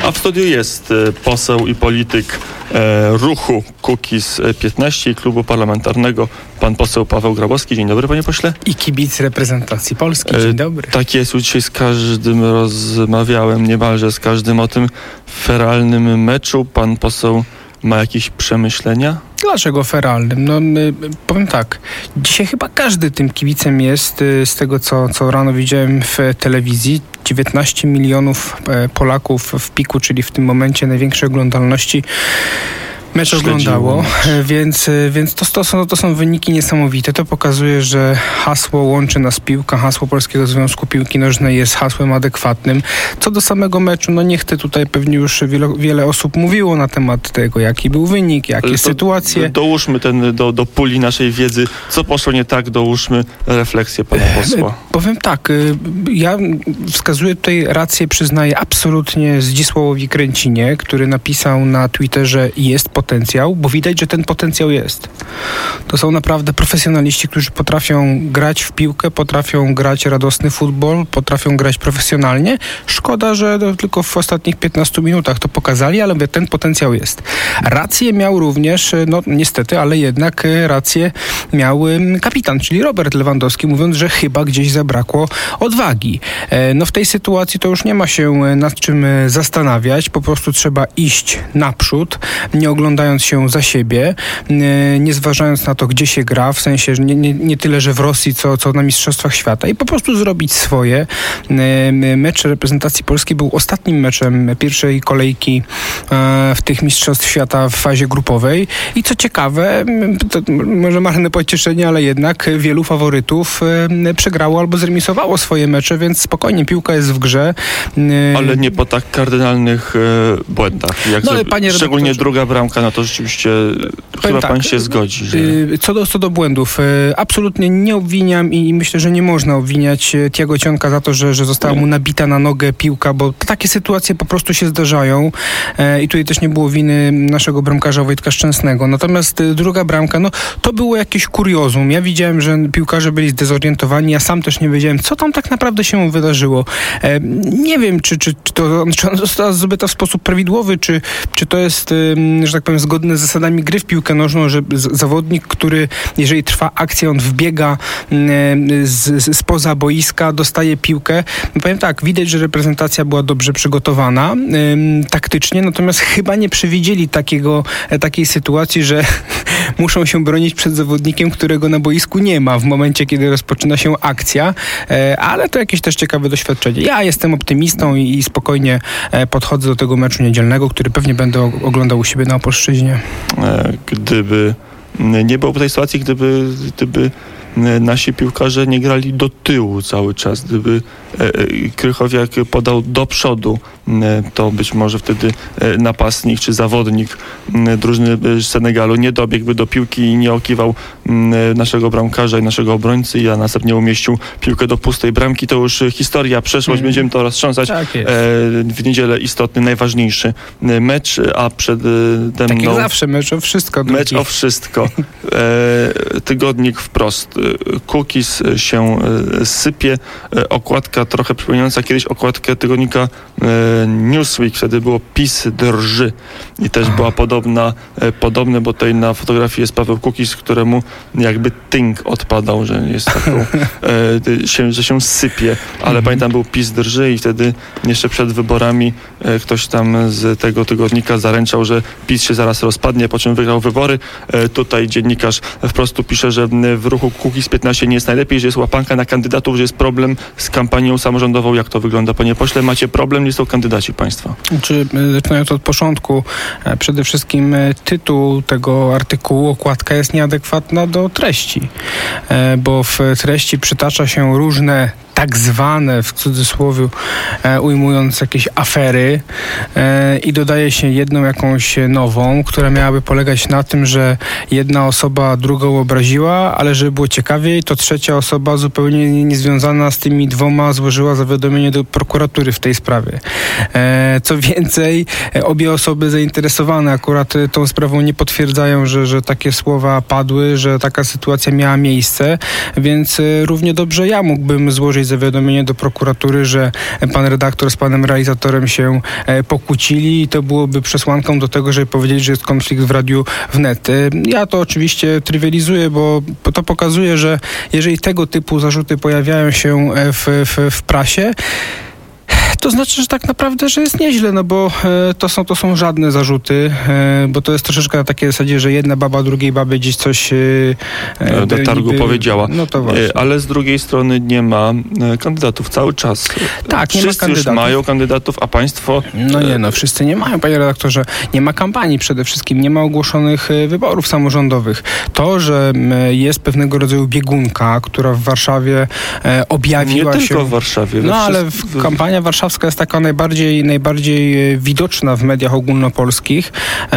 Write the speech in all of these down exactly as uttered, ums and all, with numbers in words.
A w studiu jest poseł i polityk ruchu Kukiz piętnaście i klubu parlamentarnego, pan poseł Paweł Grabowski. Dzień dobry, panie pośle. I kibic reprezentacji Polski. Dzień dobry. Tak jest, dzisiaj z każdym rozmawiałem, niemalże z każdym o tym feralnym meczu. Pan poseł ma jakieś przemyślenia? Dlaczego feralnym? No powiem tak, dzisiaj chyba każdy tym kibicem jest, z tego co, co rano widziałem w telewizji. dziewiętnaście milionów Polaków w piku, czyli w tym momencie największej oglądalności mecz oglądało, więc, więc to, to, są, to są wyniki niesamowite. To pokazuje, że hasło "Łączy nas piłka", hasło Polskiego Związku Piłki Nożnej jest hasłem adekwatnym. Co do samego meczu, no nie chcę tutaj, pewnie już wiele, wiele osób mówiło na temat tego, jaki był wynik, jakie to, sytuacje. Dołóżmy ten do, do puli naszej wiedzy. Co poszło nie tak, dołóżmy refleksję pana posła. Powiem tak, ja wskazuję tutaj rację, przyznaję absolutnie Zdzisławowi Kręcinie, który napisał na Twitterze: jest potencjał, bo widać, że ten potencjał jest. To są naprawdę profesjonaliści, którzy potrafią grać w piłkę, potrafią grać radosny futbol, potrafią grać profesjonalnie. Szkoda, że tylko w ostatnich piętnastu minutach to pokazali, ale ten potencjał jest. Rację miał również, no niestety, ale jednak rację miał kapitan, czyli Robert Lewandowski, mówiąc, że chyba gdzieś zabrakło odwagi. No w tej sytuacji to już nie ma się nad czym zastanawiać, po prostu trzeba iść naprzód, nie oglądając się za siebie, nie zważając na to, gdzie się gra, w sensie nie, nie, nie tyle, że w Rosji, co, co na Mistrzostwach Świata, i po prostu zrobić swoje. Mecz reprezentacji Polski był ostatnim meczem pierwszej kolejki w tych Mistrzostw Świata w fazie grupowej i co ciekawe, to może marne pocieszenie, ale jednak wielu faworytów przegrało albo zremisowało swoje mecze, więc spokojnie, piłka jest w grze. Ale nie po tak kardynalnych błędach. Jak no, ale to, panie szczególnie redaktorze, druga bramka, no to rzeczywiście chyba tak, pan się zgodzi. Że... Co do, co do błędów, absolutnie nie obwiniam i myślę, że nie można obwiniać Thiago Cionka za to, że, że została mu nabita na nogę piłka, bo takie sytuacje po prostu się zdarzają i tutaj też nie było winy naszego bramkarza Wojtka Szczęsnego. Natomiast druga bramka, no to było jakieś kuriozum. Ja widziałem, że piłkarze byli zdezorientowani, ja sam też nie wiedziałem, co tam tak naprawdę się wydarzyło. Nie wiem, czy, czy, czy to czy ona została zdobyta w sposób prawidłowy, czy, czy to jest, że tak powiem, zgodne z zasadami gry w piłkę nożną, że zawodnik, który, jeżeli trwa akcja, on wbiega z, spoza boiska, dostaje piłkę. No powiem tak, widać, że reprezentacja była dobrze przygotowana ym, taktycznie, natomiast chyba nie przewidzieli takiego, takiej sytuacji, że muszą się bronić przed zawodnikiem, którego na boisku nie ma w momencie, kiedy rozpoczyna się akcja, e, ale to jakieś też ciekawe doświadczenie. Ja jestem optymistą i, i spokojnie e, podchodzę do tego meczu niedzielnego, który pewnie będę oglądał u siebie na Opolszczyźnie. Gdyby nie było tej sytuacji, gdyby, gdyby nasi piłkarze nie grali do tyłu cały czas, gdyby Krychowiak podał do przodu, to być może wtedy napastnik czy zawodnik drużyny Senegalu nie dobiegłby do piłki i nie okiwał naszego bramkarza i naszego obrońcy, i a następnie umieścił piłkę do pustej bramki. To już historia, przeszłość, mm. będziemy to roztrząsać. Tak w niedzielę istotny, najważniejszy mecz, a przed tym... Tak jak zawsze, mecz o wszystko. Drugi. Mecz o wszystko. Tygodnik wprost. Kukiz się sypie. Okładka trochę przypominająca kiedyś okładkę tygodnika Newsweek, wtedy było PiS drży i też była podobna, podobne, bo tutaj na fotografii jest Paweł Kukiz, któremu jakby tynk odpadał, że jest taką, się, że się sypie, ale mhm. pamiętam, był PiS drży i wtedy jeszcze przed wyborami ktoś tam z tego tygodnika zaręczał, że PiS się zaraz rozpadnie, po czym wygrał wybory. Tutaj dziennikarz wprost tu pisze, że w ruchu Kukiz piętnaście nie jest najlepiej, że jest łapanka na kandydatów, że jest problem z kampanią samorządową. Jak to wygląda, panie pośle? Macie problem? Nie są kandydaci państwa. Czy, zaczynając od początku, przede wszystkim tytuł tego artykułu, okładka jest nieadekwatna do treści, bo w treści przytacza się różne tak zwane, w cudzysłowie e, ujmując, jakieś afery e, i dodaje się jedną jakąś nową, która miałaby polegać na tym, że jedna osoba drugą obraziła, ale żeby było ciekawiej, to trzecia osoba zupełnie niezwiązana z tymi dwoma złożyła zawiadomienie do prokuratury w tej sprawie. E, co więcej, e, obie osoby zainteresowane akurat tą sprawą nie potwierdzają, że, że takie słowa padły, że taka sytuacja miała miejsce, więc e, równie dobrze ja mógłbym złożyć złożyć zawiadomienie do prokuratury, że pan redaktor z panem realizatorem się pokłócili i to byłoby przesłanką do tego, żeby powiedzieć, że jest konflikt w Radiu Wnet. Ja to oczywiście trywializuję, bo to pokazuje, że jeżeli tego typu zarzuty pojawiają się w, w, w prasie, to znaczy, że tak naprawdę, że jest nieźle, no bo e, to, są, to są żadne zarzuty, e, bo to jest troszeczkę na takiej zasadzie, że jedna baba drugiej babie gdzieś coś e, do targu niby powiedziała. No to właśnie. E, ale z drugiej strony nie ma e, kandydatów cały czas. Tak, wszyscy nie ma kandydatów. Już mają kandydatów, a państwo... No nie, no wszyscy nie mają, panie redaktorze. Nie ma kampanii przede wszystkim, nie ma ogłoszonych wyborów samorządowych. To, że jest pewnego rodzaju biegunka, która w Warszawie e, objawiła się... Nie tylko w Warszawie. No ale w, kampania warszawska jest taka najbardziej, najbardziej widoczna w mediach ogólnopolskich.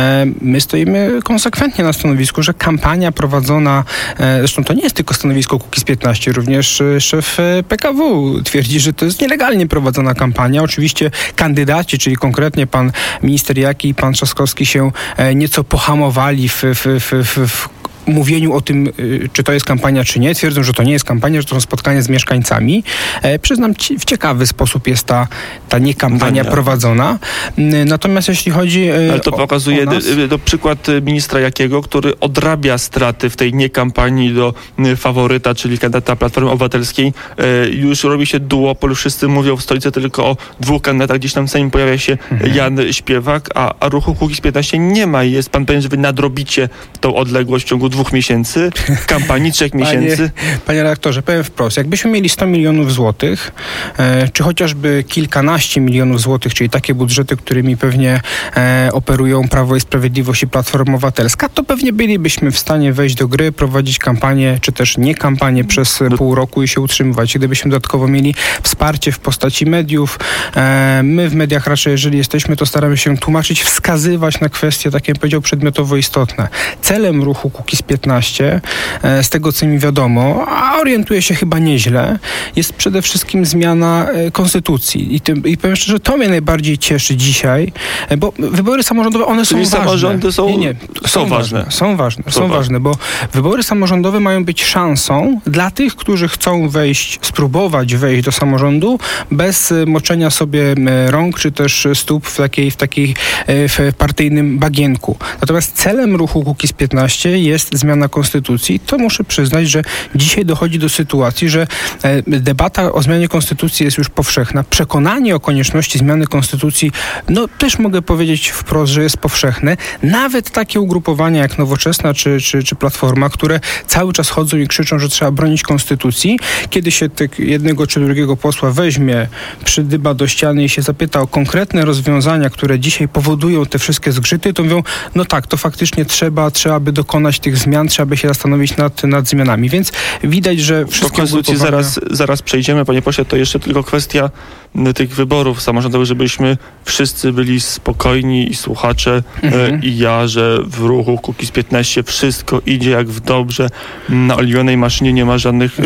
My stoimy konsekwentnie na stanowisku, że kampania prowadzona, zresztą to nie jest tylko stanowisko Kukiz piętnaście, również szef P K W twierdzi, że to jest nielegalnie prowadzona kampania. Oczywiście kandydaci, czyli konkretnie pan minister Jaki i pan Trzaskowski się nieco pohamowali w, w, w, w, w mówieniu o tym, czy to jest kampania, czy nie. Twierdzą, że to nie jest kampania, że to są spotkania z mieszkańcami. E, przyznam, ci, w ciekawy sposób jest ta, ta niekampania no nie. prowadzona. Natomiast jeśli chodzi e, Ale to o, pokazuje o nas... do, do przykład ministra Jakiego, który odrabia straty w tej niekampanii do faworyta, czyli kandydata Platformy Obywatelskiej. E, już robi się duopol, wszyscy mówią w stolicy tylko o dwóch kandydatach. Gdzieś tam w Sejmie pojawia się mhm. Jan Śpiewak, a, a ruchu Kukiz piętnaście nie ma i jest pan pewien, że wy nadrobicie tą odległość w ciągu dwóch miesięcy, kampanii trzech miesięcy. Panie, panie redaktorze, powiem wprost, jakbyśmy mieli sto milionów złotych, e, czy chociażby kilkanaście milionów złotych, czyli takie budżety, którymi pewnie e, operują Prawo i Sprawiedliwość i Platforma Obywatelska, to pewnie bylibyśmy w stanie wejść do gry, prowadzić kampanię, czy też nie kampanię przez no. pół roku i się utrzymywać. Gdybyśmy dodatkowo mieli wsparcie w postaci mediów, e, my w mediach raczej, jeżeli jesteśmy, to staramy się tłumaczyć, wskazywać na kwestie, tak jak powiedział, przedmiotowo istotne. Celem ruchu Kukiz piętnaście, z tego co mi wiadomo, a orientuje się chyba nieźle, jest przede wszystkim zmiana konstytucji. I, tym, i powiem szczerze, to mnie najbardziej cieszy dzisiaj, bo wybory samorządowe, one Czyli są ważne. samorządy są, nie, nie, są, są ważne. ważne. Są ważne, są, są ważne, ważne, bo wybory samorządowe mają być szansą dla tych, którzy chcą wejść, spróbować wejść do samorządu bez moczenia sobie rąk, czy też stóp w takiej, w takiej w partyjnym bagienku. Natomiast celem ruchu Kukiz piętnaście jest zmiana konstytucji. To muszę przyznać, że dzisiaj dochodzi do sytuacji, że debata o zmianie konstytucji jest już powszechna. Przekonanie o konieczności zmiany konstytucji, no też mogę powiedzieć wprost, że jest powszechne. Nawet takie ugrupowania jak Nowoczesna czy, czy, czy Platforma, które cały czas chodzą i krzyczą, że trzeba bronić konstytucji. Kiedy się tak jednego czy drugiego posła weźmie, przydyba do ściany i się zapyta o konkretne rozwiązania, które dzisiaj powodują te wszystkie zgrzyty, to mówią, no tak, to faktycznie trzeba, trzeba by dokonać tych zmian, trzeba by się zastanowić nad, nad zmianami. Więc widać, że wszystkie... Do konstytucji zaraz, zaraz przejdziemy, panie pośle, to jeszcze tylko kwestia tych wyborów samorządowych, żebyśmy wszyscy byli spokojni i słuchacze mhm. i ja, że w ruchu Kukiz piętnaście wszystko idzie jak w dobrze, na oliwionej maszynie nie ma żadnych,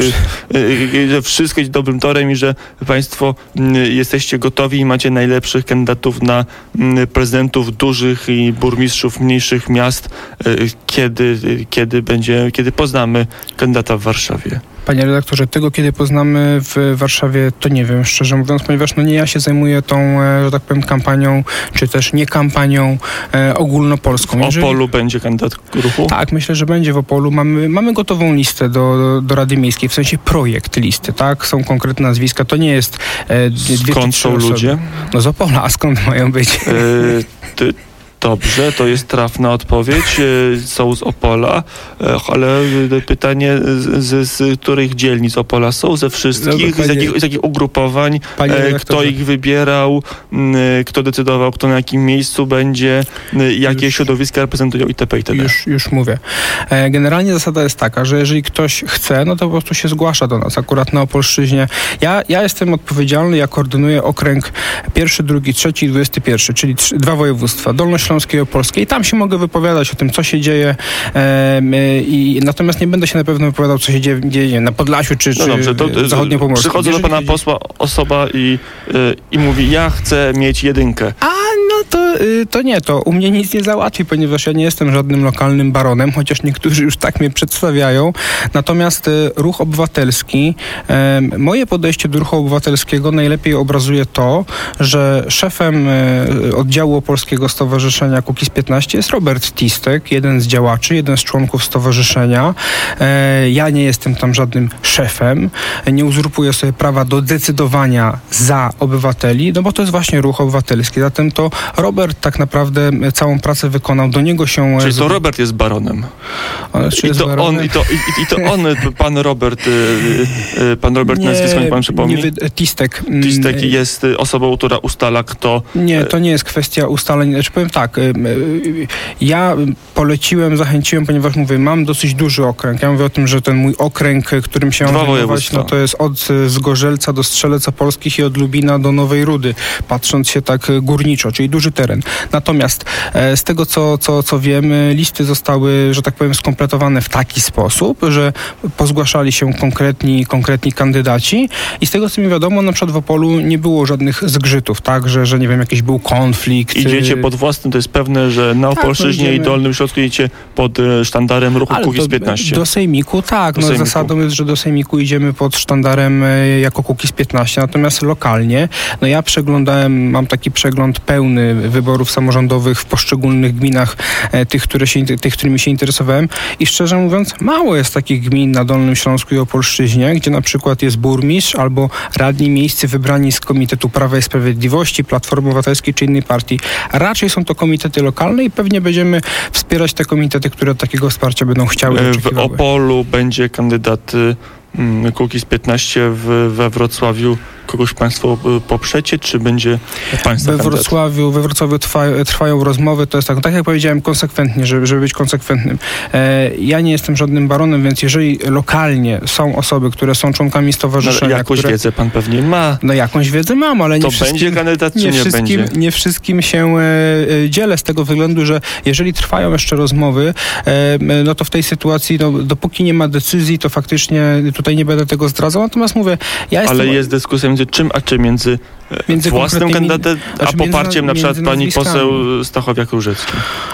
że wszystko idzie dobrym torem i że państwo jesteście gotowi i macie najlepszych kandydatów na prezydentów dużych i burmistrzów mniejszych miast, kiedy, kiedy będzie, kiedy poznamy kandydata w Warszawie. Panie redaktorze, tego kiedy poznamy w Warszawie, to nie wiem, szczerze mówiąc, ponieważ no nie ja się zajmuję tą, że tak powiem, kampanią, czy też nie kampanią e, ogólnopolską. W Jeżeli... Opolu będzie kandydat ruchu? Tak, myślę, że będzie w Opolu. Mamy, mamy gotową listę do, do, do Rady Miejskiej, w sensie projekt listy, tak? Są konkretne nazwiska, to nie jest e, dwie Skąd są osoby. ludzie? No z Opola, a skąd mają być? E, ty... Dobrze, to jest trafna odpowiedź. Są z Opola, ale pytanie z, z których dzielnic Opola są? Ze wszystkich? No, panie, z, jakich, z jakich ugrupowań? Kto ich wybierał? Kto decydował? Kto na jakim miejscu będzie? Jakie już, środowiska reprezentują itp. itd. Już, już mówię. Generalnie zasada jest taka, że jeżeli ktoś chce, no to po prostu się zgłasza do nas. Akurat na Opolszczyźnie. Ja, ja jestem odpowiedzialny, ja koordynuję okręg pierwszy, drugi, trzeci i dwudziesty pierwszy, czyli trzy, dwa województwa. Dolnośląskie Śląskiej i Opolskiej. Tam się mogę wypowiadać o tym, co się dzieje, e, i natomiast nie będę się na pewno wypowiadał, co się dzieje, dzieje na Podlasiu czy, no czy dobrze, to, to, zachodniopomorskim. Przychodzę do pana posła osoba i, y, i mówi, ja chcę mieć jedynkę. A no to, to nie, to u mnie nic nie załatwi, ponieważ ja nie jestem żadnym lokalnym baronem, chociaż niektórzy już tak mnie przedstawiają. Natomiast ruch obywatelski, e, moje podejście do ruchu obywatelskiego najlepiej obrazuje to, że szefem e, oddziału Opolskiego Stowarzyszenia Kukiz piętnaście jest Robert Tistek, jeden z działaczy, jeden z członków stowarzyszenia. E, ja nie jestem tam żadnym szefem, nie uzurpuję sobie prawa do decydowania za obywateli, no bo to jest właśnie ruch obywatelski. Zatem to Robert tak naprawdę całą pracę wykonał, do niego się... Czyli to Robert jest baronem. Czy I, jest to baronem? on, i, to, i, I to on, pan Robert, y, y, pan Robert, nie, nazwisko, niech pan przypomni. Nie, Tistek. Tistek jest osobą, która ustala, kto... Nie, to nie jest kwestia ustaleń. Znaczy powiem tak, y, y, ja poleciłem, zachęciłem, ponieważ mówię, mam dosyć duży okręg. Ja mówię o tym, że ten mój okręg, którym się mam zajmować, no to jest od Zgorzelca do Strzelec Opolskich i od Lubina do Nowej Rudy, patrząc się tak górniczo, czyli duży teren. Natomiast e, z tego, co, co, co wiem, listy zostały, że tak powiem, skompletowane w taki sposób, że pozgłaszali się konkretni, konkretni kandydaci i z tego, co mi wiadomo, na przykład w Opolu nie było żadnych zgrzytów, tak, że, że nie wiem, jakiś był konflikt. Idziecie pod własnym, to jest pewne, że na Opolszczyźnie tak, no i Dolnym Śląsku idziecie pod sztandarem ruchu Kukiz piętnaście. Do Sejmiku, tak. Do no, Sejmiku. Zasadą jest, że do Sejmiku idziemy pod sztandarem jako Kukiz piętnaście, natomiast lokalnie, no ja przeglądałem, mam taki przegląd pełny wyborów samorządowych w poszczególnych gminach, e, tych, które się, tych, którymi się interesowałem i szczerze mówiąc, mało jest takich gmin na Dolnym Śląsku i Opolszczyźnie, gdzie na przykład jest burmistrz albo radni miejscy wybrani z Komitetu Prawa i Sprawiedliwości, Platformy Obywatelskiej czy innej partii. Raczej są to komitety lokalne i pewnie będziemy wspierać te komitety, które takiego wsparcia będą chciały. W Opolu będzie kandydat mm, Kukiz piętnaście, w, we Wrocławiu kogoś państwo poprzecie, czy będzie państwo we Wrocławiu, we Wrocławiu trwa, trwają rozmowy, to jest tak, tak jak powiedziałem, konsekwentnie, żeby, żeby być konsekwentnym. E, ja nie jestem żadnym baronem, więc jeżeli lokalnie są osoby, które są członkami stowarzyszenia... No, jakąś które, wiedzę pan pewnie ma. No jakąś wiedzę mam, ale nie to wszystkim... będzie kandydat, czy nie, nie wszystkim, będzie? Nie wszystkim się e, dzielę z tego względu, że jeżeli trwają jeszcze rozmowy, e, no to w tej sytuacji, no, dopóki nie ma decyzji, to faktycznie tutaj nie będę tego zdradzał, natomiast mówię... Ja jestem... Ale jest dyskusja między czym, a czy między, między własnym kandydatem, a znaczy poparciem na przykład pani poseł Stachowiak-Różecki?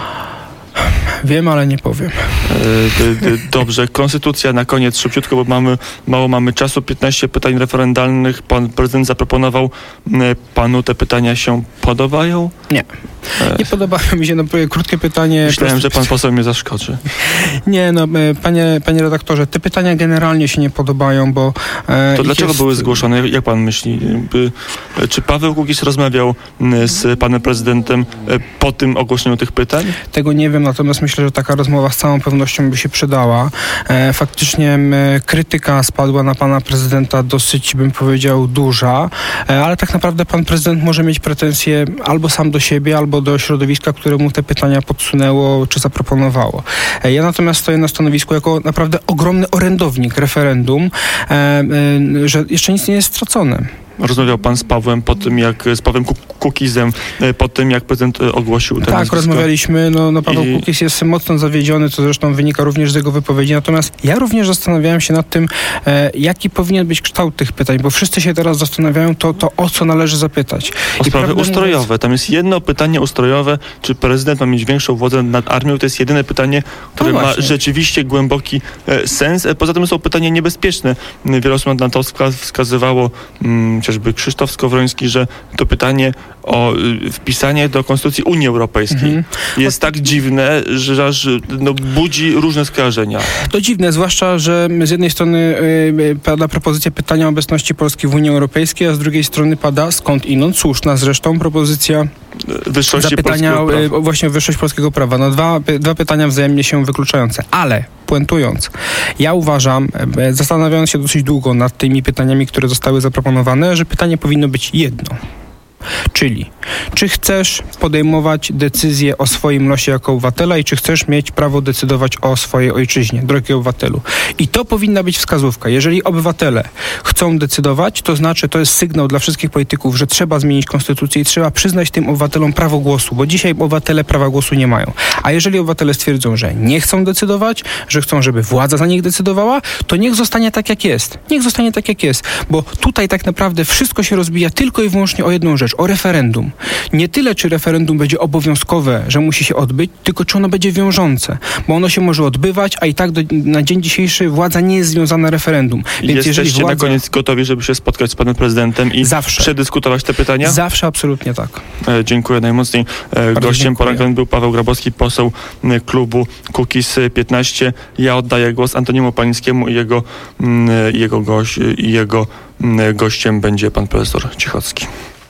Wiem, ale nie powiem. Dobrze, konstytucja na koniec, szybciutko, bo mamy, mało mamy czasu. piętnaście pytań referendalnych. Pan prezydent zaproponował. Panu te pytania się podobają? Nie. Nie podobają mi się, no krótkie pytanie. Myślałem, że pan poseł mnie zaskoczy. Nie, no panie, panie redaktorze, te pytania generalnie się nie podobają, bo... To dlaczego jest... były zgłoszone? Jak pan myśli? Czy Paweł Kukiz rozmawiał z panem prezydentem po tym ogłoszeniu tych pytań? Tego nie wiem, natomiast myślę, że taka rozmowa z całą pewnością by się przydała. Faktycznie krytyka spadła na pana prezydenta dosyć, bym powiedział, duża, ale tak naprawdę pan prezydent może mieć pretensje albo sam do siebie, albo do środowiska, które mu te pytania podsunęło czy zaproponowało. Ja natomiast stoję na stanowisku jako naprawdę ogromny orędownik referendum, że jeszcze nic nie jest stracone. Rozmawiał pan z Pawłem po tym, jak z Pawłem Kukizem, po tym, jak prezydent ogłosił ten Tak, nazwisko. rozmawialiśmy. No, no Paweł I... Kukiz jest mocno zawiedziony, co zresztą wynika również z jego wypowiedzi. Natomiast ja również zastanawiałem się nad tym, e, jaki powinien być kształt tych pytań, bo wszyscy się teraz zastanawiają, to, to o co należy zapytać. O I sprawy ustrojowe. Mówiąc... Tam jest jedno pytanie ustrojowe, czy prezydent ma mieć większą władzę nad armią. To jest jedyne pytanie, które no ma rzeczywiście głęboki e, sens. E, poza tym są pytania niebezpieczne. Wiele osób na to wskazywało, mm, chociażby Krzysztof Skowroński, że to pytanie o y, wpisanie do Konstytucji Unii Europejskiej mhm. jest tak dziwne, że aż no, budzi różne skojarzenia. To dziwne, zwłaszcza, że z jednej strony y, pada propozycja pytania o obecności Polski w Unii Europejskiej, a z drugiej strony pada skąd inąd, słuszna zresztą propozycja wyższości zapytania polskiego prawa. Y, właśnie o wyższość polskiego prawa. No, dwa, y, dwa pytania wzajemnie się wykluczające, ale puentując, ja uważam, y, zastanawiając się dosyć długo nad tymi pytaniami, które zostały zaproponowane, że pytanie powinno być jedno. Czyli czy chcesz podejmować decyzje o swoim losie jako obywatela i czy chcesz mieć prawo decydować o swojej ojczyźnie, drogi obywatelu. I to powinna być wskazówka. Jeżeli obywatele chcą decydować, to znaczy to jest sygnał dla wszystkich polityków, że trzeba zmienić konstytucję i trzeba przyznać tym obywatelom prawo głosu, bo dzisiaj obywatele prawa głosu nie mają. A jeżeli obywatele stwierdzą, że nie chcą decydować, że chcą, żeby władza za nich decydowała, to niech zostanie tak, jak jest. Niech zostanie tak, jak jest. Bo tutaj tak naprawdę wszystko się rozbija tylko i wyłącznie o jedną rzecz, o referendum. Nie tyle, czy referendum będzie obowiązkowe, że musi się odbyć, tylko czy ono będzie wiążące. Bo ono się może odbywać, a i tak do, na dzień dzisiejszy władza nie jest związana referendum. Więc Jesteście jeżeli władza... na koniec gotowi, żeby się spotkać z panem prezydentem i Zawsze. przedyskutować te pytania? Zawsze, absolutnie tak. E, dziękuję najmocniej. E, gościem poranka był Paweł Grabowski, poseł e, klubu Kukiz piętnaście. Ja oddaję głos Antoniemu Palińskiemu i jego, m, jego, gość, i jego m, gościem będzie pan profesor Cichocki.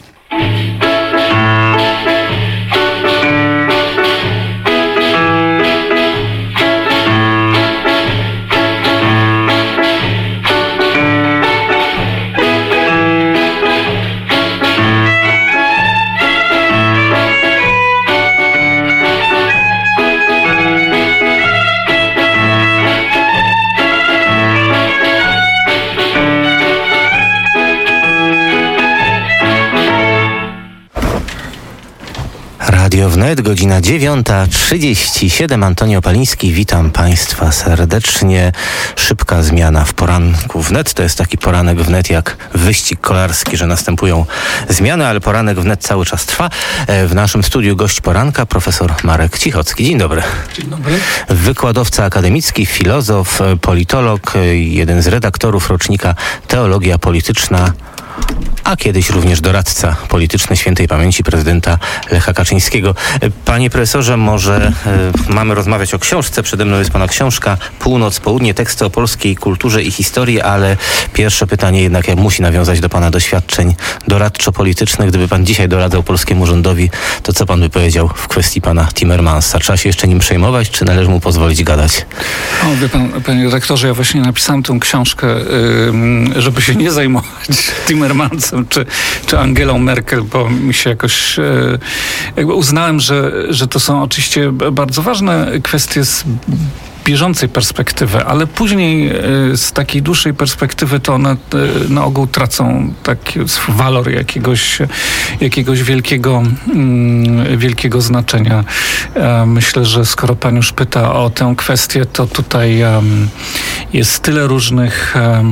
Radio Wnet, godzina dziewiąta trzydzieści siedem. Antonio Paliński, witam Państwa serdecznie. Szybka zmiana w poranku Wnet. To jest taki poranek Wnet jak wyścig kolarski, że następują zmiany, ale poranek Wnet cały czas trwa. W naszym studiu gość poranka, profesor Marek Cichocki. Dzień dobry. Dzień dobry. Wykładowca akademicki, filozof, politolog, jeden z redaktorów rocznika Teologia Polityczna, a kiedyś również doradca polityczny świętej pamięci prezydenta Lecha Kaczyńskiego. Panie profesorze, może y, mamy rozmawiać o książce. Przede mną jest pana książka Północ, Południe, teksty o polskiej kulturze i historii, ale pierwsze pytanie jednak jak musi nawiązać do pana doświadczeń doradczo-politycznych. Gdyby pan dzisiaj doradzał polskiemu rządowi, to co pan by powiedział w kwestii pana Timmermansa? Trzeba się jeszcze nim przejmować, czy należy mu pozwolić gadać? O, wie pan, panie redaktorze, ja właśnie napisałem tę książkę, yy, żeby się nie zajmować Timmermansem czy, czy Angelą Merkel, bo mi się jakoś yy, jakby uznałem, że, że to są oczywiście bardzo ważne kwestie z bieżącej perspektywy, ale później z takiej dłuższej perspektywy to one na ogół tracą taki walor jakiegoś, jakiegoś wielkiego, wielkiego znaczenia. Myślę, że skoro pan już pyta o tę kwestię, to tutaj jest tyle różnych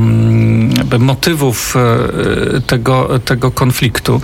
motywów tego, tego konfliktu.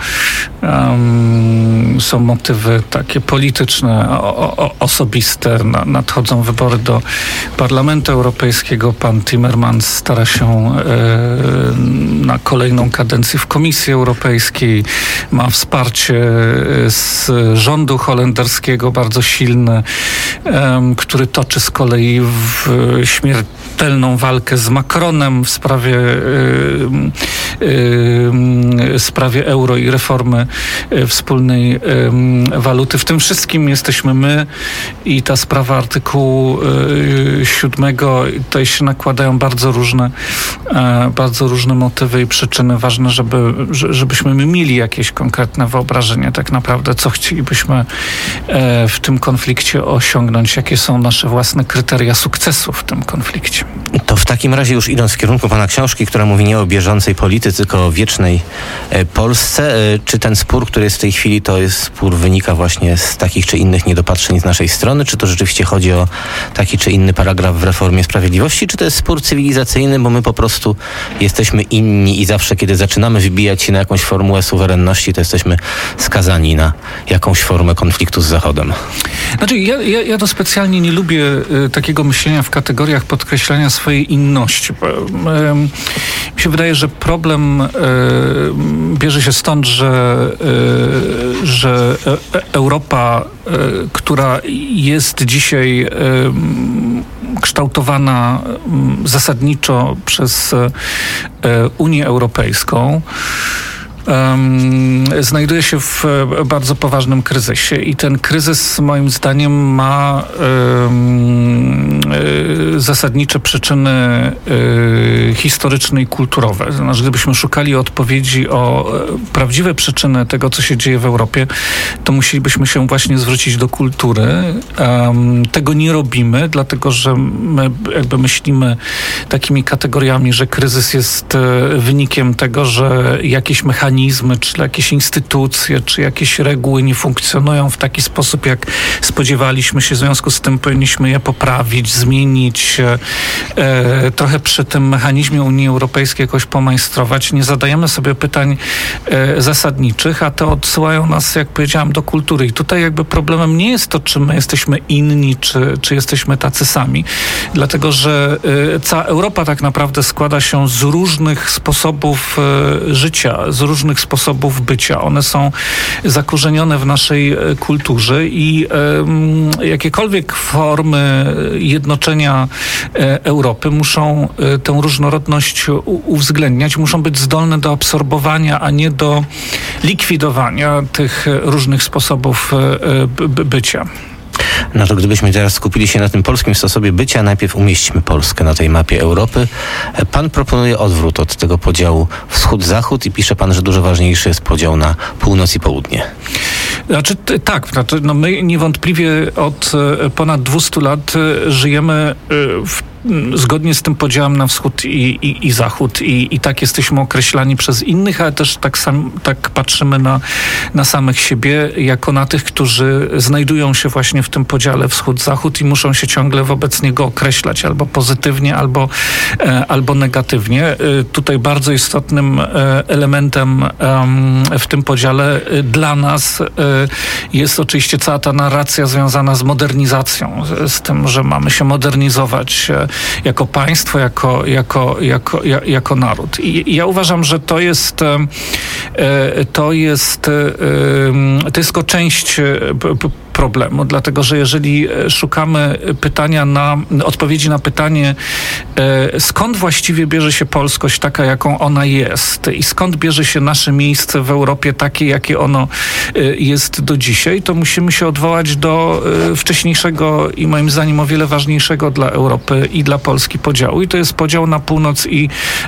Są motywy takie polityczne, osobiste. Nadchodzą wybory do Parlamentu Europejskiego. Pan Timmermans stara się e, na kolejną kadencję w Komisji Europejskiej. Ma wsparcie z rządu holenderskiego bardzo silne, e, który toczy z kolei w śmiertelną walkę z Macronem w sprawie, e, e, sprawie euro i reformy e, wspólnej e, waluty. W tym wszystkim jesteśmy my i ta sprawa artykułu e, siódmego, tutaj się nakładają bardzo różne, e, bardzo różne motywy i przyczyny. Ważne, żeby, żebyśmy my mieli jakieś konkretne wyobrażenie tak naprawdę, co chcielibyśmy e, w tym konflikcie osiągnąć, jakie są nasze własne kryteria sukcesu w tym konflikcie. To w takim razie już idąc w kierunku pana książki, która mówi nie o bieżącej polityce, tylko o wiecznej e, Polsce, e, czy ten spór, który jest w tej chwili, to jest spór wynika właśnie z takich czy innych niedopatrzeń z naszej strony, czy to rzeczywiście chodzi o taki czy inny paragraf w reformie sprawiedliwości, czy to jest spór cywilizacyjny, bo my po prostu jesteśmy inni i zawsze, kiedy zaczynamy wybijać się na jakąś formułę suwerenności, to jesteśmy skazani na jakąś formę konfliktu z Zachodem. Znaczy, ja, ja, ja to specjalnie nie lubię y, takiego myślenia w kategoriach podkreślania swojej inności. Bo, y, mi się wydaje, że problem y, bierze się stąd, że, y, że Europa, y, która jest dzisiaj y, kształtowana zasadniczo przez Unię Europejską, um, znajduje się w bardzo poważnym kryzysie i ten kryzys moim zdaniem ma um, zasadnicze przyczyny y, historyczne i kulturowe. Znaczy, gdybyśmy szukali odpowiedzi o prawdziwe przyczyny tego, co się dzieje w Europie, to musielibyśmy się właśnie zwrócić do kultury. Um, tego nie robimy, dlatego że my jakby myślimy takimi kategoriami, że kryzys jest wynikiem tego, że jakieś mechanizmy, czy jakieś instytucje, czy jakieś reguły nie funkcjonują w taki sposób, jak spodziewaliśmy się. W związku z tym powinniśmy je poprawić, zmienić, e, trochę przy tym mechanizmie Unii Europejskiej jakoś pomajstrować. Nie zadajemy sobie pytań e, zasadniczych, a te odsyłają nas, jak powiedziałam, do kultury. I tutaj jakby problemem nie jest to, czy my jesteśmy inni, czy, czy jesteśmy tacy sami. Dlatego, że e, cała Europa tak naprawdę składa się z różnych sposobów e, życia, z różnych sposobów bycia. One są zakorzenione w naszej e, kulturze i e, jakiekolwiek formy jednoczenia e, Europy muszą e, tę różnorodność u, uwzględniać, muszą być zdolne do absorbowania, a nie do likwidowania tych różnych sposobów e, by, bycia. No to gdybyśmy teraz skupili się na tym polskim sposobie bycia, najpierw umieśćmy Polskę na tej mapie Europy. Pan proponuje odwrót od tego podziału wschód-zachód i pisze pan, że dużo ważniejszy jest podział na północ i południe. Znaczy tak, znaczy, no my niewątpliwie od ponad dwustu lat żyjemy w zgodnie z tym podziałem na wschód i, i, i zachód I, i tak jesteśmy określani przez innych, ale też tak, sam, tak patrzymy na, na samych siebie jako na tych, którzy znajdują się właśnie w tym podziale wschód-zachód i muszą się ciągle wobec niego określać albo pozytywnie, albo, e, albo negatywnie. E, tutaj bardzo istotnym e, elementem e, w tym podziale e, dla nas e, jest oczywiście cała ta narracja związana z modernizacją, z, z tym, że mamy się modernizować e, jako państwo, jako, jako, jako, jako naród. I ja uważam, że to jest to jest to jest tylko część problemu, dlatego że jeżeli szukamy pytania na, odpowiedzi na pytanie, skąd właściwie bierze się polskość taka, jaką ona jest i skąd bierze się nasze miejsce w Europie takie, jakie ono jest do dzisiaj, to musimy się odwołać do wcześniejszego i moim zdaniem o wiele ważniejszego dla Europy i dla Polski podziału. I to jest podział na północ i,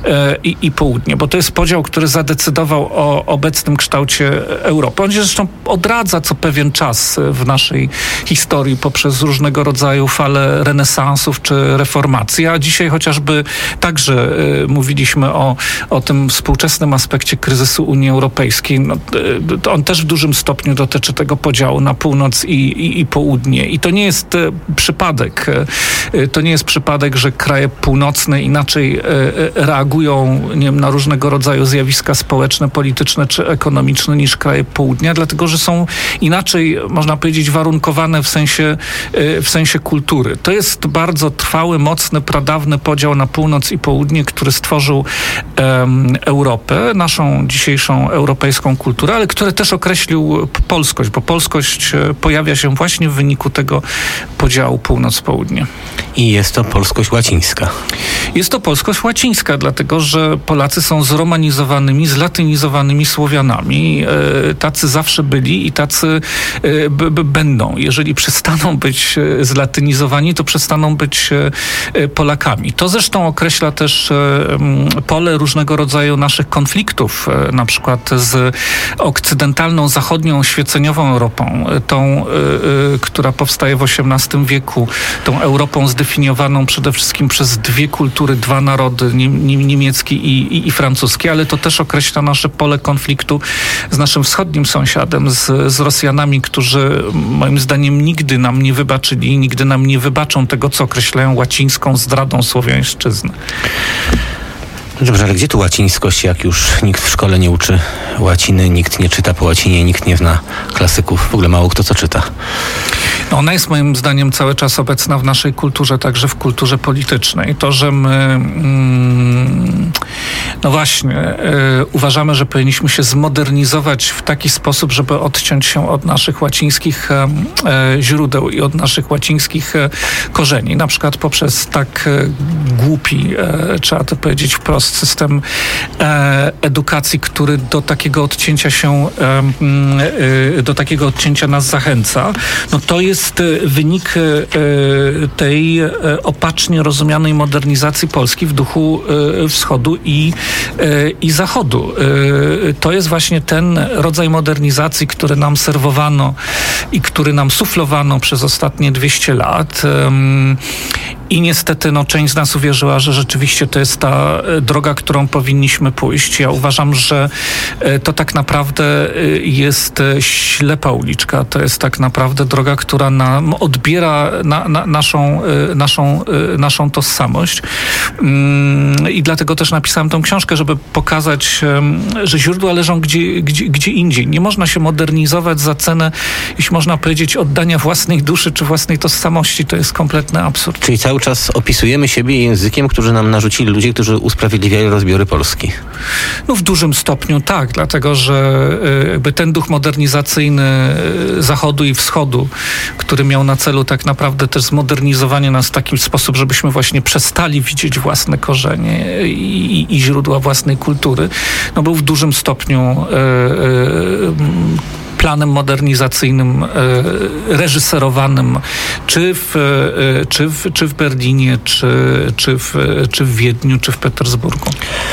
i, i południe, bo to jest podział, który zadecydował o obecnym kształcie Europy. On się zresztą odradza co pewien czas w naszej historii poprzez różnego rodzaju fale renesansów czy reformacji, a dzisiaj chociażby także y, mówiliśmy o, o tym współczesnym aspekcie kryzysu Unii Europejskiej. No, y, on też w dużym stopniu dotyczy tego podziału na północ i, i, i południe. I to nie jest y, przypadek. Y, to nie jest przypadek, że kraje północne inaczej y, y, reagują, nie wiem, na różnego rodzaju zjawiska społeczne, polityczne czy ekonomiczne niż kraje południa, dlatego że są inaczej, można powiedzieć, warunkowane w sensie, w sensie kultury. To jest bardzo trwały, mocny, pradawny podział na północ i południe, który stworzył um, Europę, naszą dzisiejszą europejską kulturę, ale który też określił polskość, bo polskość pojawia się właśnie w wyniku tego podziału północ-południe. I jest to polskość łacińska. Jest to polskość łacińska, dlatego że Polacy są zromanizowanymi, zlatynizowanymi Słowianami. E, tacy zawsze byli i tacy e, b, b, będą. Jeżeli przestaną być e, zlatynizowani, to przestaną być e, Polakami. To zresztą określa też e, pole różnego rodzaju naszych konfliktów, e, na przykład z okcydentalną, zachodnią, oświeceniową Europą, e, tą, e, e, która powstaje w osiemnastym wieku, tą Europą zdefiniowaną przede wszystkim przez dwie kultury, dwa narody, niemiecki i, i, i francuski, ale to też określa nasze pole konfliktu z naszym wschodnim sąsiadem, z, z Rosjanami, którzy moim zdaniem nigdy nam nie wybaczyli, nigdy nam nie wybaczą tego, co określają łacińską zdradą słowiańszczyzny. Dobrze, ale gdzie tu łacińskość, jak już nikt w szkole nie uczy łaciny, nikt nie czyta po łacinie, nikt nie zna klasyków, w ogóle mało kto co czyta. Ona jest moim zdaniem cały czas obecna w naszej kulturze, także w kulturze politycznej. To, że my mm, no właśnie y, uważamy, że powinniśmy się zmodernizować w taki sposób, żeby odciąć się od naszych łacińskich y, źródeł i od naszych łacińskich y, korzeni. Na przykład poprzez tak y, głupi, y, trzeba to powiedzieć wprost, system y, edukacji, który do takiego odcięcia się, y, y, do takiego odcięcia nas zachęca. No to jest wynik tej opacznie rozumianej modernizacji Polski w duchu wschodu i, i zachodu. To jest właśnie ten rodzaj modernizacji, który nam serwowano i który nam suflowano przez ostatnie dwieście lat. I niestety no, część z nas uwierzyła, że rzeczywiście to jest ta droga, którą powinniśmy pójść. Ja uważam, że to tak naprawdę jest ślepa uliczka. To jest tak naprawdę droga, która nam odbiera na, na, naszą, naszą, naszą tożsamość. I dlatego też napisałem tę książkę, żeby pokazać, że źródła leżą gdzie, gdzie, gdzie indziej. Nie można się modernizować za cenę, jeśli można powiedzieć, oddania własnej duszy czy własnej tożsamości. To jest kompletny absurd. Czyli cały czas opisujemy siebie językiem, który nam narzucili ludzie, którzy usprawiedliwiają rozbiory Polski. No w dużym stopniu tak, dlatego że jakby ten duch modernizacyjny Zachodu i Wschodu, który miał na celu tak naprawdę też zmodernizowanie nas w taki sposób, żebyśmy właśnie przestali widzieć własne korzenie i, i, i źródła własnej kultury, no był w dużym stopniu e, e, planem modernizacyjnym, reżyserowanym czy w, czy w, czy w Berlinie, czy, czy, w, czy w Wiedniu, czy w Petersburgu.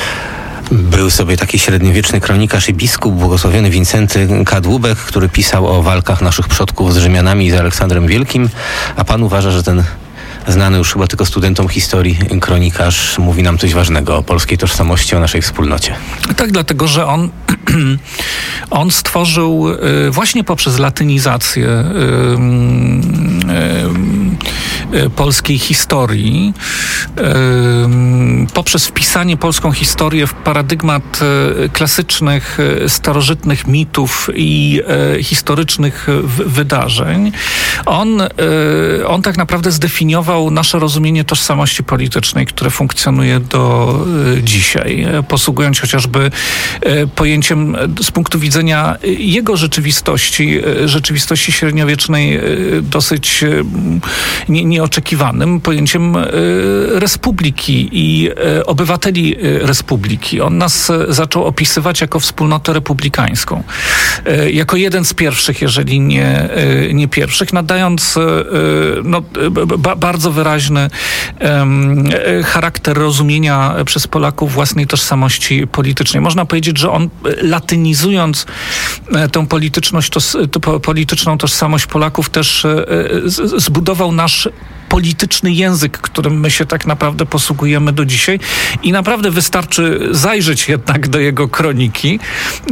Był sobie taki średniowieczny kronikarz i biskup, błogosławiony Wincenty Kadłubek, który pisał o walkach naszych przodków z Rzymianami i z Aleksandrem Wielkim, a pan uważa, że ten znany już chyba tylko studentom historii kronikarz mówi nam coś ważnego o polskiej tożsamości, o naszej wspólnocie. Tak, dlatego, że on, on stworzył właśnie poprzez latynizację polskiej historii, poprzez wpisanie polską historię w paradygmat klasycznych, starożytnych mitów i historycznych wydarzeń. On, on tak naprawdę zdefiniował nasze rozumienie tożsamości politycznej, które funkcjonuje do dzisiaj, posługując chociażby pojęciem z punktu widzenia jego rzeczywistości, rzeczywistości średniowiecznej dosyć nie, nieoczekiwanym pojęciem republiki i obywateli republiki. On nas zaczął opisywać jako wspólnotę republikańską. Jako jeden z pierwszych, jeżeli nie, nie pierwszych, nadając no, ba, bardzo wyraźny um, charakter rozumienia przez Polaków własnej tożsamości politycznej. Można powiedzieć, że on latynizując tę polityczność, to, to, polityczną tożsamość Polaków też z, zbudował nasz polityczny język, którym my się tak naprawdę posługujemy do dzisiaj i naprawdę wystarczy zajrzeć jednak do jego kroniki,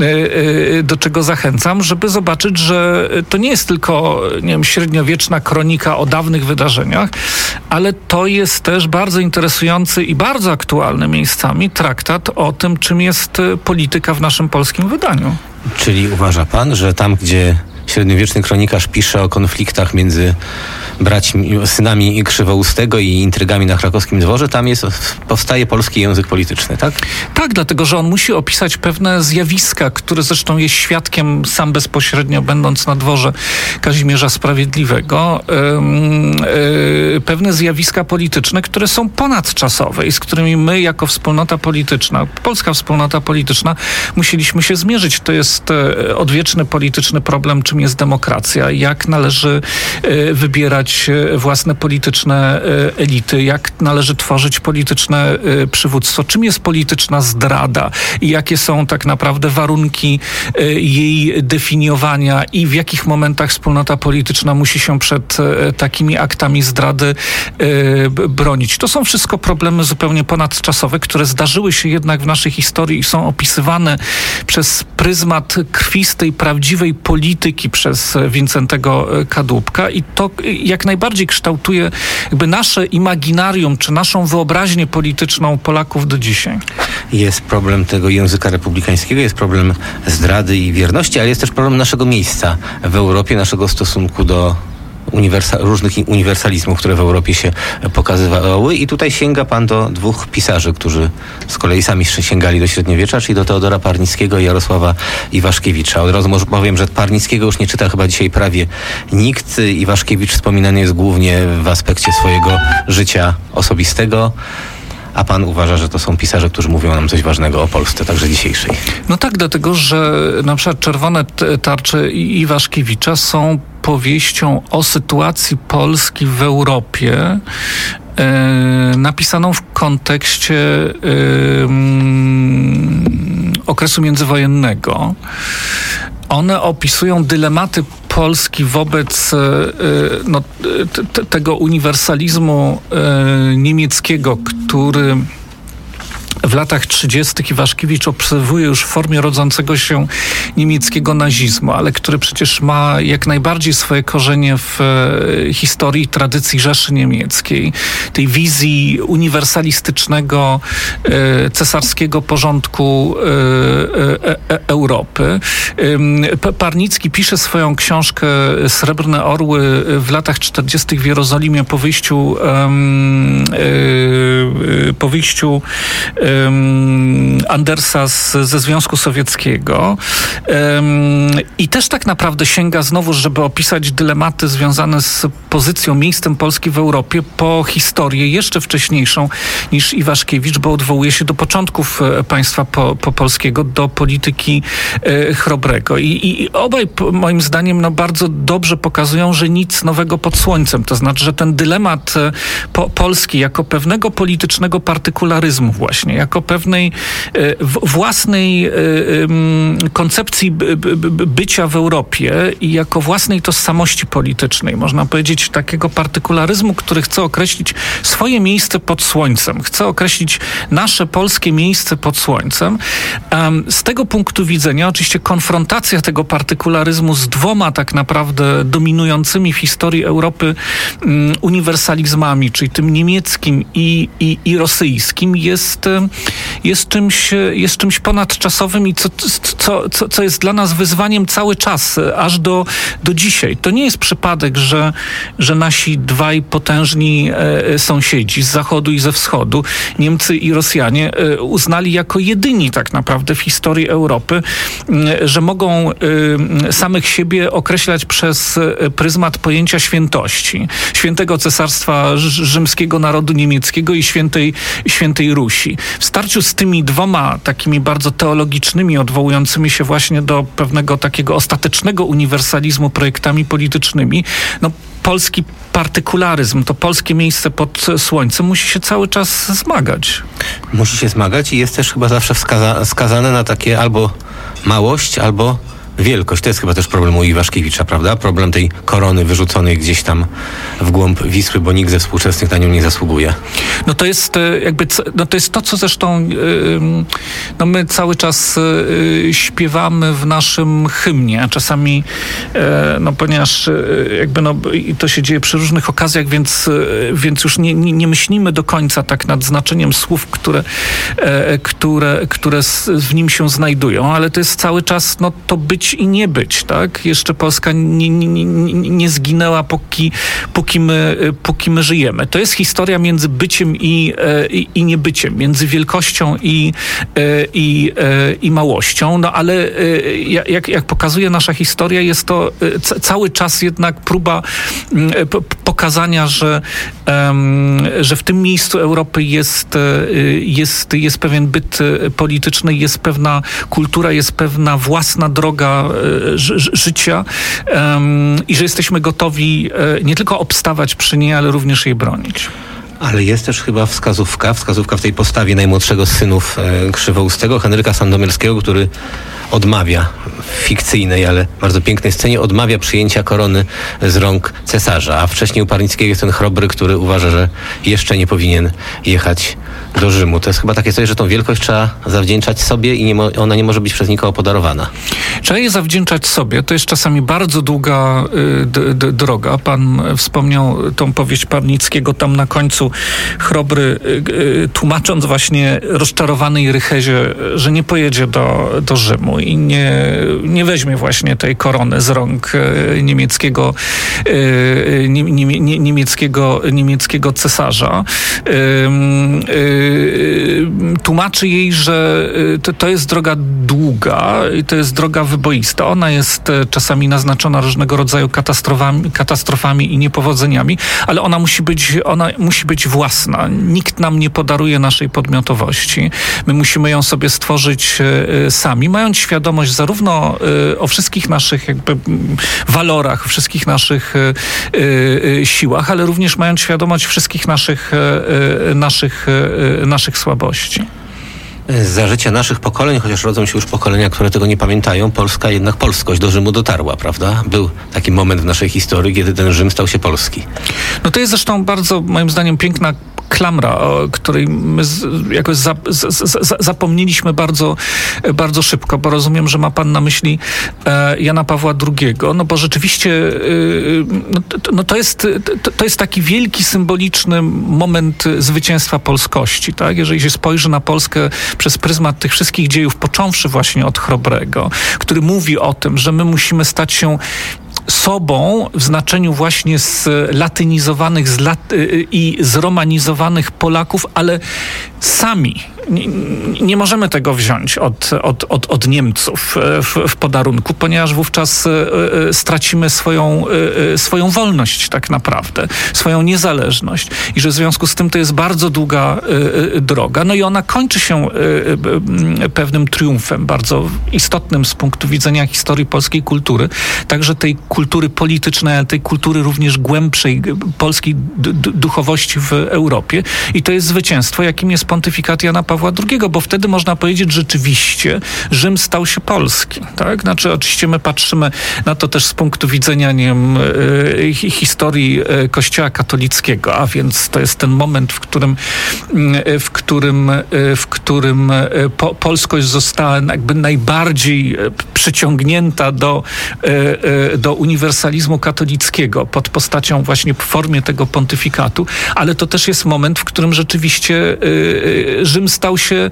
do czego zachęcam, żeby zobaczyć, że to nie jest tylko, nie wiem, średniowieczna kronika o dawnych wydarzeniach, ale to jest też bardzo interesujący i bardzo aktualny miejscami traktat o tym, czym jest polityka w naszym polskim wydaniu. Czyli uważa pan, że tam, gdzie średniowieczny kronikarz pisze o konfliktach między braćmi, synami Krzywoustego i intrygami na krakowskim dworze, tam jest, powstaje polski język polityczny, tak? Tak, dlatego, że on musi opisać pewne zjawiska, które zresztą jest świadkiem sam bezpośrednio, będąc na dworze Kazimierza Sprawiedliwego, yy, yy, pewne zjawiska polityczne, które są ponadczasowe i z którymi my jako wspólnota polityczna, polska wspólnota polityczna, musieliśmy się zmierzyć. To jest yy, odwieczny polityczny problem, czym jest demokracja, jak należy yy, wybierać własne polityczne elity, jak należy tworzyć polityczne przywództwo, czym jest polityczna zdrada i jakie są tak naprawdę warunki jej definiowania i w jakich momentach wspólnota polityczna musi się przed takimi aktami zdrady bronić. To są wszystko problemy zupełnie ponadczasowe, które zdarzyły się jednak w naszej historii i są opisywane przez pryzmat krwistej, prawdziwej polityki przez Wincentego Kadłubka i to jak najbardziej kształtuje jakby nasze imaginarium, czy naszą wyobraźnię polityczną Polaków do dzisiaj. Jest problem tego języka republikańskiego, jest problem zdrady i wierności, ale jest też problem naszego miejsca w Europie, naszego stosunku do uniwersa- różnych uniwersalizmów, które w Europie się pokazywały. I tutaj sięga pan do dwóch pisarzy, którzy z kolei sami sięgali do średniowiecza, czyli do Teodora Parnickiego i Jarosława Iwaszkiewicza. Od razu może powiem, że Parnickiego już nie czyta chyba dzisiaj prawie nikt. Iwaszkiewicz wspominany jest głównie w aspekcie swojego życia osobistego. A pan uważa, że to są pisarze, którzy mówią nam coś ważnego o Polsce, także dzisiejszej? No tak, dlatego, że na przykład Czerwone tarcze Iwaszkiewicza są powieścią o sytuacji Polski w Europie, e, napisaną w kontekście e, mm, okresu międzywojennego. One opisują dylematy Polski wobec no, t- tego uniwersalizmu niemieckiego, który w latach trzydziestych Iwaszkiewicz obserwuje już w formie rodzącego się niemieckiego nazizmu, ale który przecież ma jak najbardziej swoje korzenie w historii i tradycji Rzeszy Niemieckiej, tej wizji uniwersalistycznego, cesarskiego porządku Europy. Parnicki pisze swoją książkę Srebrne Orły w latach czterdziestych w Jerozolimie po wyjściu po wyjściu Andersa z, ze Związku Sowieckiego i też tak naprawdę sięga znowu, żeby opisać dylematy związane z pozycją, miejscem Polski w Europie po historię jeszcze wcześniejszą niż Iwaszkiewicz, bo odwołuje się do początków państwa po, po polskiego, do polityki Chrobrego. I, i obaj moim zdaniem no, bardzo dobrze pokazują, że nic nowego pod słońcem. To znaczy, że ten dylemat po, Polski jako pewnego politycznego partykularyzmu właśnie, jako pewnej w, własnej koncepcji bycia w Europie i jako własnej tożsamości politycznej, można powiedzieć takiego partykularyzmu, który chce określić swoje miejsce pod słońcem, chce określić nasze polskie miejsce pod słońcem. Z tego punktu widzenia oczywiście konfrontacja tego partykularyzmu z dwoma tak naprawdę dominującymi w historii Europy uniwersalizmami, czyli tym niemieckim i, i, i rosyjskim jest jest czymś, jest czymś ponadczasowym i co, co, co, co jest dla nas wyzwaniem cały czas, aż do, do dzisiaj. To nie jest przypadek, że, że nasi dwaj potężni e, sąsiedzi z zachodu i ze wschodu, Niemcy i Rosjanie, e, uznali jako jedyni tak naprawdę w historii Europy, e, że mogą e, samych siebie określać przez pryzmat pojęcia świętości. Świętego Cesarstwa Rzymskiego Narodu Niemieckiego i świętej, świętej Rusi. W starciu z tymi dwoma takimi bardzo teologicznymi, odwołującymi się właśnie do pewnego takiego ostatecznego uniwersalizmu projektami politycznymi, no polski partykularyzm, to polskie miejsce pod słońcem musi się cały czas zmagać. Musi się zmagać i jest też chyba zawsze wskaza- skazane na takie albo małość, albo wielkość. To jest chyba też problem u Iwaszkiewicza, prawda? Problem tej korony wyrzuconej gdzieś tam w głąb Wisły, bo nikt ze współczesnych na nią nie zasługuje. No to jest jakby, no to jest to, co zresztą no my cały czas śpiewamy w naszym hymnie, a czasami no ponieważ jakby no i to się dzieje przy różnych okazjach, więc, więc już nie, nie, nie myślimy do końca tak nad znaczeniem słów, które, które, które w nim się znajdują, ale to jest cały czas no to być i nie być, tak? Jeszcze Polska nie, nie, nie, nie zginęła, póki, póki, my, póki my żyjemy. To jest historia między byciem i, i, i niebyciem, między wielkością i, i, i małością, no ale jak, jak pokazuje nasza historia, jest to cały czas jednak próba pokazania, że, że w tym miejscu Europy jest, jest, jest pewien byt polityczny, jest pewna kultura, jest pewna własna droga ży- życia i że jesteśmy gotowi nie tylko obstawać przy niej, ale również jej bronić. Ale jest też chyba wskazówka, wskazówka w tej postawie najmłodszego z synów e, Krzywoustego, Henryka Sandomierskiego, który odmawia w fikcyjnej, ale bardzo pięknej scenie, odmawia przyjęcia korony z rąk cesarza. A wcześniej u Parnickiego jest ten Chrobry, który uważa, że jeszcze nie powinien jechać do Rzymu. To jest chyba takie coś, że tą wielkość trzeba zawdzięczać sobie i nie mo- ona nie może być przez nikogo podarowana. Trzeba je zawdzięczać sobie. To jest czasami bardzo długa y, d- d- droga. Pan wspomniał tą powieść Parnickiego. Tam na końcu tu Chrobry, tłumacząc właśnie rozczarowanej Rychezie, że nie pojedzie do, do Rzymu i nie, nie weźmie właśnie tej korony z rąk niemieckiego, nie, nie, nie, niemieckiego, niemieckiego cesarza. Tłumaczy jej, że to, to jest droga długa i to jest droga wyboista. Ona jest czasami naznaczona różnego rodzaju katastrofami, katastrofami i niepowodzeniami, ale ona musi być, ona musi być własna. Nikt nam nie podaruje naszej podmiotowości. My musimy ją sobie stworzyć sami, mając świadomość zarówno o wszystkich naszych jakby walorach, wszystkich naszych siłach, ale również mając świadomość wszystkich naszych, naszych, naszych słabości. Za życia naszych pokoleń, chociaż rodzą się już pokolenia, które tego nie pamiętają, Polska jednak polskość do Rzymu dotarła, prawda? Był taki moment w naszej historii, kiedy ten Rzym stał się polski. No to jest zresztą bardzo, moim zdaniem, piękna klamra, o której my jakoś za, za, za, zapomnieliśmy bardzo, bardzo szybko, bo rozumiem, że ma pan na myśli e, Jana Pawła drugiego, no bo rzeczywiście e, no, to, no to, jest, to, to jest taki wielki, symboliczny moment zwycięstwa polskości, tak? Jeżeli się spojrzy na Polskę przez pryzmat tych wszystkich dziejów, począwszy właśnie od Chrobrego, który mówi o tym, że my musimy stać się sobą w znaczeniu właśnie zlatynizowanych z lat- i zromanizowanych Polaków, ale sami. Nie, nie możemy tego wziąć od, od, od, od Niemców w, w podarunku, ponieważ wówczas stracimy swoją, swoją wolność tak naprawdę, swoją niezależność i że w związku z tym to jest bardzo długa droga. No i ona kończy się pewnym triumfem, bardzo istotnym z punktu widzenia historii polskiej kultury, także tej kultury politycznej, ale tej kultury również głębszej polskiej d- d- duchowości w Europie. I to jest zwycięstwo, jakim jest pontyfikat Jana Pawła drugiego, bo wtedy można powiedzieć rzeczywiście, Rzym stał się polski. Tak? Znaczy oczywiście my patrzymy na to też z punktu widzenia nie wiem, historii Kościoła katolickiego, a więc to jest ten moment, w którym w którym, w którym po, polskość została jakby najbardziej przyciągnięta do, do uniwersalizmu katolickiego pod postacią właśnie w formie tego pontyfikatu, ale to też jest moment, w którym rzeczywiście Rzym stał się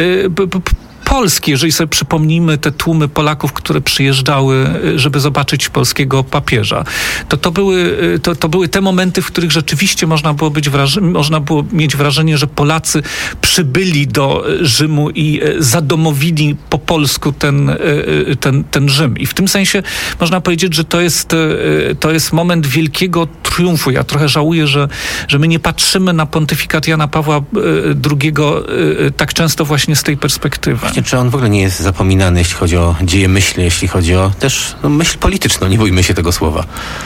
polski, jeżeli sobie przypomnimy te tłumy Polaków, które przyjeżdżały, żeby zobaczyć polskiego papieża. To, to, były, to, to były te momenty, w których rzeczywiście można było, być wraż- można było mieć wrażenie, że Polacy przybyli do Rzymu i zadomowili po polsku ten, ten, ten Rzym. I w tym sensie można powiedzieć, że to jest, to jest moment wielkiego triumfu. Ja trochę żałuję, że, że my nie patrzymy na pontyfikat Jana Pawła drugiego tak często właśnie z tej perspektywy. Czy on w ogóle nie jest zapominany, jeśli chodzi o dzieje myśli, jeśli chodzi o też no, myśl polityczną, nie bójmy się tego słowa.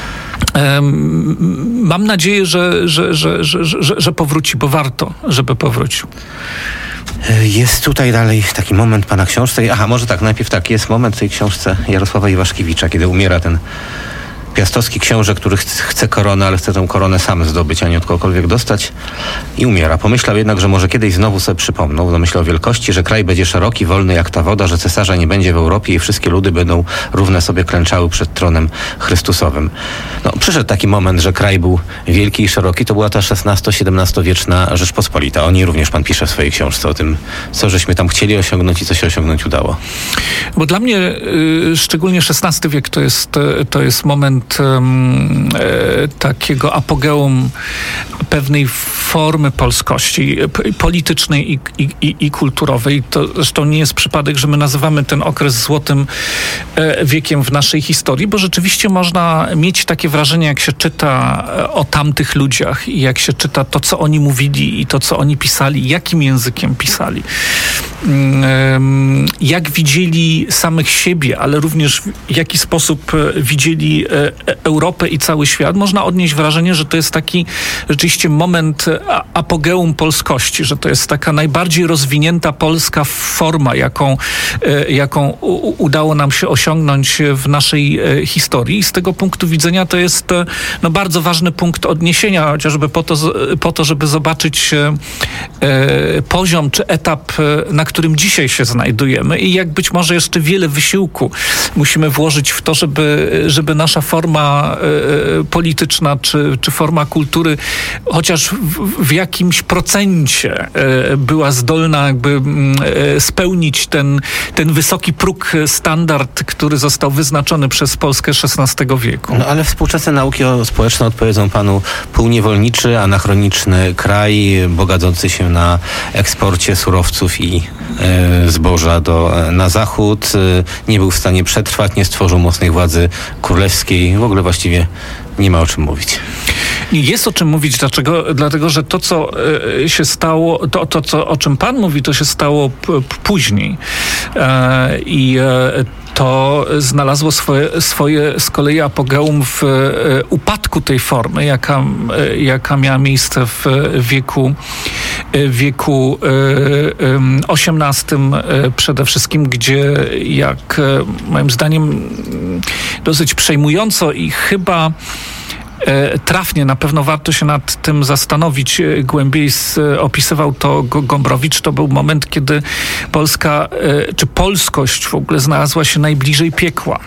Um, mam nadzieję, że, że, że, że, że, że powróci, bo warto, żeby powrócił. Jest tutaj dalej taki moment pana książce. Aha, może tak, najpierw tak, jest moment w tej książce Jarosława Iwaszkiewicza, kiedy umiera ten piastowski książę, który chce koronę, ale chce tę koronę sam zdobyć, a nie od kogokolwiek dostać i umiera. Pomyślał jednak, że może kiedyś znowu sobie przypomną, zamyślał wielkości, że kraj będzie szeroki, wolny jak ta woda, że cesarza nie będzie w Europie i wszystkie ludy będą równe sobie klęczały przed tronem Chrystusowym. No, przyszedł taki moment, że kraj był wielki i szeroki, to była ta szesnasto-siedemnastowieczna Rzeczpospolita. O niej również pan pisze w swojej książce, o tym, co żeśmy tam chcieli osiągnąć i co się osiągnąć udało. Bo dla mnie y, szczególnie szesnasty wiek to jest, to jest moment takiego apogeum pewnej formy polskości politycznej i, i, i kulturowej. To zresztą nie jest przypadek, że my nazywamy ten okres złotym wiekiem w naszej historii, bo rzeczywiście można mieć takie wrażenie, jak się czyta o tamtych ludziach i jak się czyta to, co oni mówili i to, co oni pisali, jakim językiem pisali. Jak widzieli samych siebie, ale również w jaki sposób widzieli Europę i cały świat, można odnieść wrażenie, że to jest taki rzeczywiście moment apogeum polskości, że to jest taka najbardziej rozwinięta polska forma, jaką, jaką udało nam się osiągnąć w naszej historii. I z tego punktu widzenia to jest no, bardzo ważny punkt odniesienia, chociażby po to, po to, żeby zobaczyć poziom czy etap, na którym dzisiaj się znajdujemy i jak być może jeszcze wiele wysiłku musimy włożyć w to, żeby, żeby nasza forma y, polityczna czy, czy forma kultury chociaż w, w jakimś procencie była zdolna jakby spełnić ten, ten wysoki próg standard, który został wyznaczony przez Polskę szesnastego wieku. No ale współczesne nauki społeczne odpowiedzą panu półniewolniczy, anachroniczny kraj, bogacący się na eksporcie surowców i e, zboża do, na zachód. E, nie był w stanie przetrwać, nie stworzył mocnej władzy królewskiej. W ogóle właściwie nie ma o czym mówić. Jest o czym mówić. Dlaczego? Dlatego, że to, co y, się stało, to, to co, o czym pan mówi, to się stało p- p- później. E, I e, to znalazło swoje, swoje z kolei apogeum w e, upadku tej formy, jaka, e, jaka miała miejsce w wieku, e, wieku e, osiemnastym e, przede wszystkim, gdzie jak e, moim zdaniem dosyć przejmująco i chyba trafnie, na pewno warto się nad tym zastanowić głębiej, opisywał to Gombrowicz. To był moment, kiedy Polska, czy polskość w ogóle znalazła się najbliżej piekła.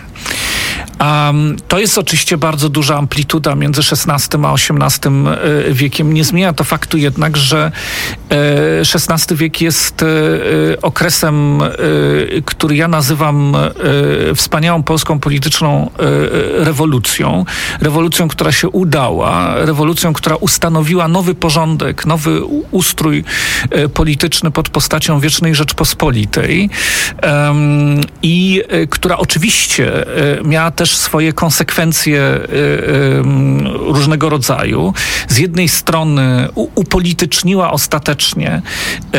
Um, to jest oczywiście bardzo duża amplituda między szesnastym a osiemnastym wiekiem. Nie zmienia to faktu jednak, że e, szesnasty wiek jest e, okresem, e, który ja nazywam e, wspaniałą polską polityczną e, rewolucją. Rewolucją, która się udała. Rewolucją, która ustanowiła nowy porządek, nowy ustrój e, polityczny pod postacią Wiecznej Rzeczpospolitej e, i e, która oczywiście e, miała też swoje konsekwencje y, y, różnego rodzaju. Z jednej strony u, upolityczniła ostatecznie y,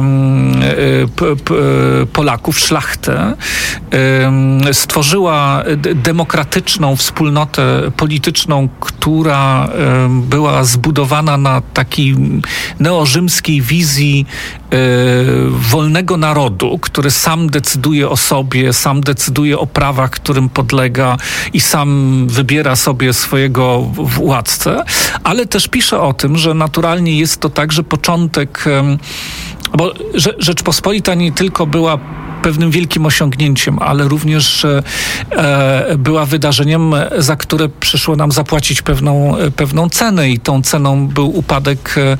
y, p, p, Polaków, szlachtę, y, stworzyła d- demokratyczną wspólnotę polityczną, która y, była zbudowana na takiej neorzymskiej wizji y, wolnego narodu, który sam decyduje o sobie, sam decyduje o prawach, którym podlega i sam wybiera sobie swojego władcę, ale też pisze o tym, że naturalnie jest to także początek, bo Rzeczpospolita nie tylko była pewnym wielkim osiągnięciem, ale również e, była wydarzeniem, za które przyszło nam zapłacić pewną, pewną cenę i tą ceną był upadek e,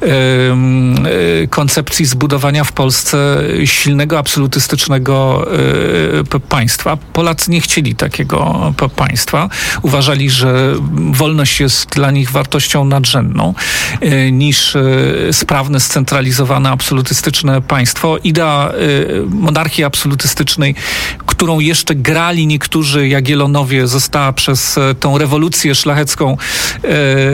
e, koncepcji zbudowania w Polsce silnego, absolutystycznego e, państwa. Polacy nie chcieli takiego państwa. Uważali, że wolność jest dla nich wartością nadrzędną e, niż e, sprawne, scentralizowane, absolutystyczne państwo. Idea e, monarchii absolutystycznej, którą jeszcze grali niektórzy Jagiellonowie, została przez tą rewolucję szlachecką e,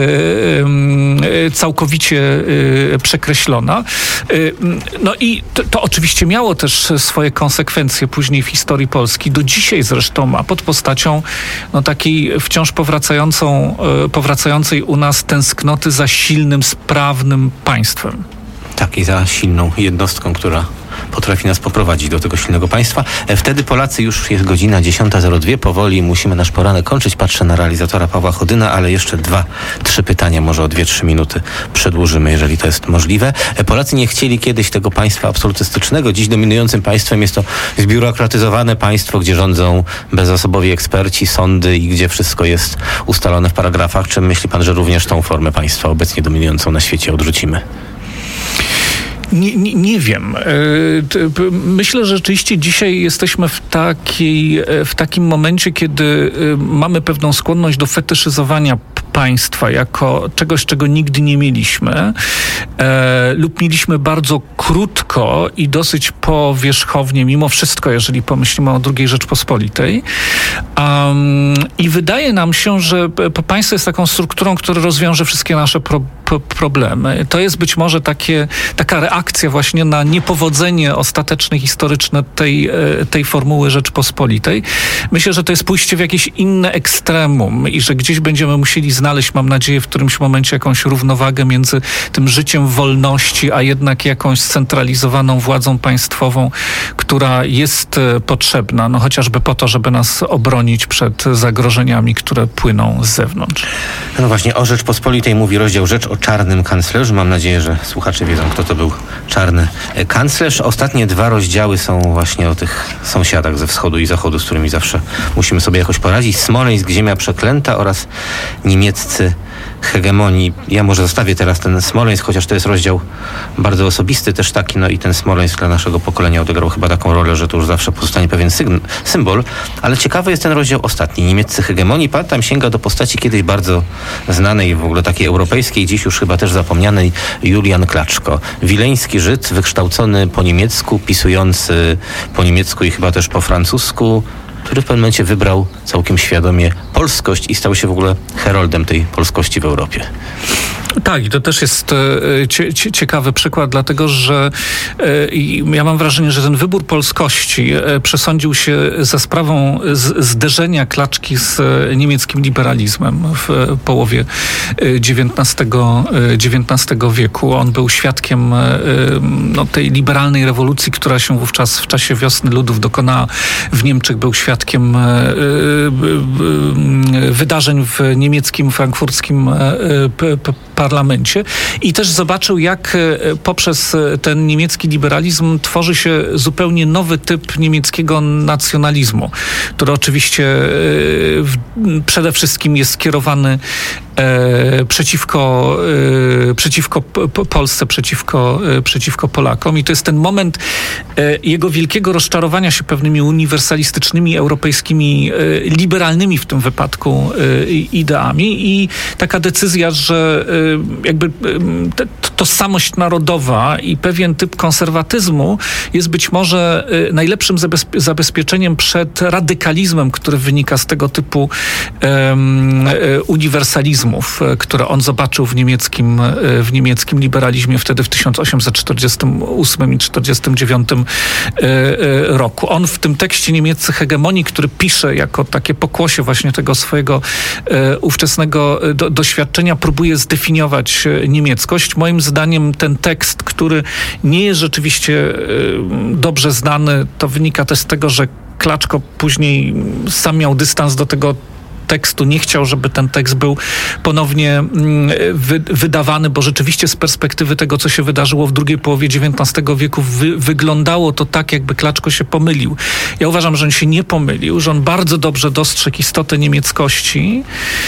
e, całkowicie e, przekreślona. E, no i to, to oczywiście miało też swoje konsekwencje później w historii Polski. Do dzisiaj zresztą ma pod postacią no, takiej wciąż powracającą, e, powracającej u nas tęsknoty za silnym, sprawnym państwem. Tak, i za silną jednostką, która potrafi nas poprowadzić do tego silnego państwa. Wtedy Polacy, już jest godzina dziesiąta zero dwa, powoli musimy nasz poranek kończyć. Patrzę na realizatora Pawła Chodyna, ale jeszcze dwa, trzy pytania, może o dwie, trzy minuty przedłużymy, jeżeli to jest możliwe. Polacy nie chcieli kiedyś tego państwa absolutystycznego. Dziś dominującym państwem jest to zbiurokratyzowane państwo, gdzie rządzą bezosobowi eksperci, sądy i gdzie wszystko jest ustalone w paragrafach. Czy myśli pan, że również tą formę państwa obecnie dominującą na świecie odrzucimy? Nie, nie, nie wiem. Myślę, że rzeczywiście dzisiaj jesteśmy w, takiej, w takim momencie, kiedy mamy pewną skłonność do fetyszyzowania państwa jako czegoś, czego nigdy nie mieliśmy e, lub mieliśmy bardzo krótko i dosyć powierzchownie, mimo wszystko, jeżeli pomyślimy o drugiej Rzeczpospolitej. Um, I wydaje nam się, że państwo jest taką strukturą, która rozwiąże wszystkie nasze pro, pro, problemy. To jest być może takie, taka reakcja właśnie na niepowodzenie ostateczne, historyczne tej, tej formuły Rzeczpospolitej. Myślę, że to jest pójście w jakieś inne ekstremum i że gdzieś będziemy musieli znaleźć, mam nadzieję, w którymś momencie jakąś równowagę między tym życiem wolności, a jednak jakąś scentralizowaną władzą państwową, która jest potrzebna, no chociażby po to, żeby nas obronić przed zagrożeniami, które płyną z zewnątrz. No właśnie, o Rzeczpospolitej mówi rozdział Rzecz o czarnym kanclerzu. Mam nadzieję, że słuchacze wiedzą, kto to był czarny kanclerz. Ostatnie dwa rozdziały są właśnie o tych sąsiadach ze wschodu i zachodu, z którymi zawsze musimy sobie jakoś poradzić. Smoleńsk, ziemia przeklęta oraz niemieccy hegemonii. Ja może zostawię teraz ten Smoleńsk, chociaż to jest rozdział bardzo osobisty, też taki, no i ten Smoleńsk dla naszego pokolenia odegrał chyba taką rolę, że to już zawsze pozostanie pewien sygn- symbol, ale ciekawy jest ten rozdział ostatni, niemieccy hegemonii. Pan tam sięga do postaci kiedyś bardzo znanej, w ogóle takiej europejskiej, dziś już chyba też zapomnianej, Julian Klaczko. Wileński Żyd, wykształcony po niemiecku, pisujący po niemiecku i chyba też po francusku, który w pewnym momencie wybrał całkiem świadomie polskość i stał się w ogóle heroldem tej polskości w Europie. Tak, i to też jest e, cie, cie, ciekawy przykład, dlatego że e, ja mam wrażenie, że ten wybór polskości e, przesądził się za sprawą z, zderzenia Klaczki z e, niemieckim liberalizmem w e, połowie dziewiętnastego wieku. On był świadkiem e, no, tej liberalnej rewolucji, która się wówczas w czasie Wiosny Ludów dokonała w Niemczech. Był świadkiem e, e, wydarzeń w niemieckim, frankfurckim e, p, p, parlamencie i też zobaczył, jak poprzez ten niemiecki liberalizm tworzy się zupełnie nowy typ niemieckiego nacjonalizmu, który oczywiście w, przede wszystkim jest skierowany e, przeciwko, e, przeciwko Polsce, przeciwko, e, przeciwko Polakom. I to jest ten moment e, jego wielkiego rozczarowania się pewnymi uniwersalistycznymi, europejskimi, e, liberalnymi w tym wypadku e, ideami i taka decyzja, że e, jakby te, tożsamość narodowa i pewien typ konserwatyzmu jest być może najlepszym zabezpie- zabezpieczeniem przed radykalizmem, który wynika z tego typu um, uniwersalizmów, które on zobaczył w niemieckim, w niemieckim liberalizmie wtedy w tysiąc osiemset czterdziestym ósmym i czterdziestym dziewiątym roku. On w tym tekście Niemieccy hegemonii, który pisze jako takie pokłosie właśnie tego swojego e, ówczesnego do, doświadczenia, próbuje zdefiniować niemieckość. Moim zdaniem ten tekst, który nie jest rzeczywiście e, dobrze znany, to wynika też z tego, że Klaczko później sam miał dystans do tego tekstu, nie chciał, żeby ten tekst był ponownie wy, wydawany, bo rzeczywiście z perspektywy tego, co się wydarzyło w drugiej połowie dziewiętnastego wieku, wy, wyglądało to tak, jakby Klaczko się pomylił. Ja uważam, że on się nie pomylił, że on bardzo dobrze dostrzegł istotę niemieckości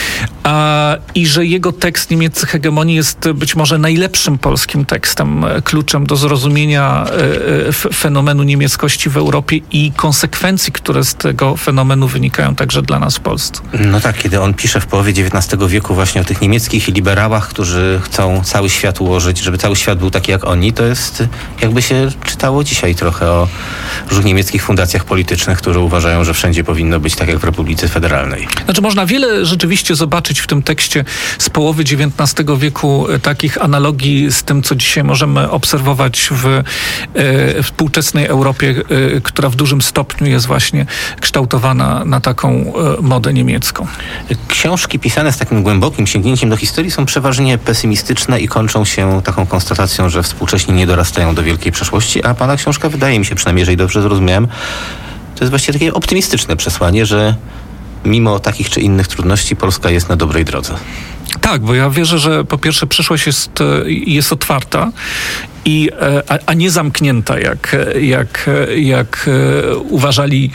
a, i że jego tekst Niemieccy hegemonii jest być może najlepszym polskim tekstem, kluczem do zrozumienia e, fenomenu niemieckości w Europie i konsekwencji, które z tego fenomenu wynikają także dla nas w Polsce. No tak, kiedy on pisze w połowie dziewiętnastego wieku właśnie o tych niemieckich liberałach, którzy chcą cały świat ułożyć, żeby cały świat był taki jak oni, to jest jakby się czytało dzisiaj trochę o różnych niemieckich fundacjach politycznych, które uważają, że wszędzie powinno być tak jak w Republice Federalnej. Znaczy można wiele rzeczywiście zobaczyć w tym tekście z połowy dziewiętnastego wieku, takich analogii z tym, co dzisiaj możemy obserwować w e, współczesnej Europie, e, która w dużym stopniu jest właśnie kształtowana na taką e, modę niemiecką. Książki pisane z takim głębokim sięgnięciem do historii są przeważnie pesymistyczne i kończą się taką konstatacją, że współcześni nie dorastają do wielkiej przeszłości, a pana książka, wydaje mi się, przynajmniej jeżeli dobrze zrozumiałem, to jest właściwie takie optymistyczne przesłanie, że mimo takich czy innych trudności Polska jest na dobrej drodze. Tak, bo ja wierzę, że po pierwsze przyszłość jest, jest otwarta, i, a, a nie zamknięta, jak, jak, jak uważali